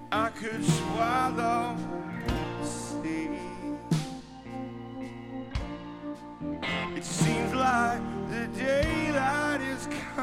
I could swallow the sea. It seems like the daylight is coming.